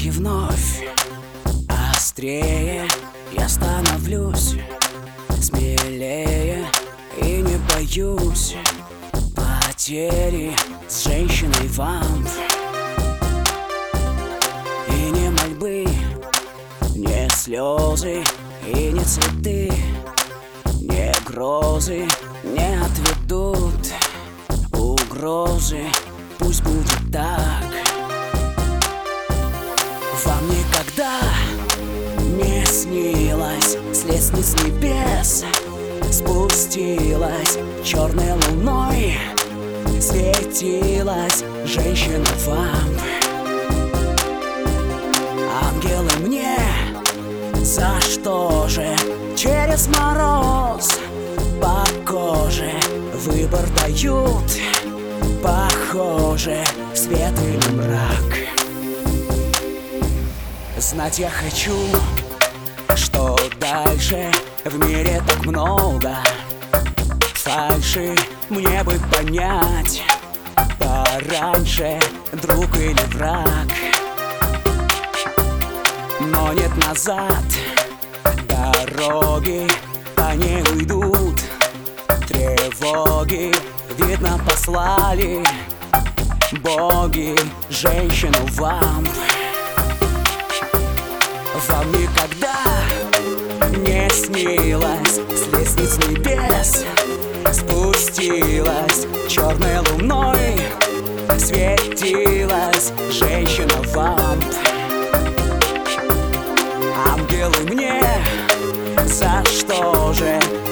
и вновь острее я становлюсь, смелее и не боюсь потери с женщиной вам. И не мольбы, не слезы и не цветы, не грозы не отведут угрозы. Пусть будет так. Вам никогда не снилось с лестниц небес спустилась черной луной, светилась женщина вам. Ангелы мне за что же через мороз по коже выбор дают, похоже, свет или мрак. Знать я хочу, что дальше в мире так много фальши, мне бы понять пораньше, друг или враг. Но нет назад дороги, по ней уйдут тревоги. Видно, послали боги женщину вам. Вам никогда не снилось с лестниц небес спустилась черной луной, светилась женщина вам. Ангелы мне за что же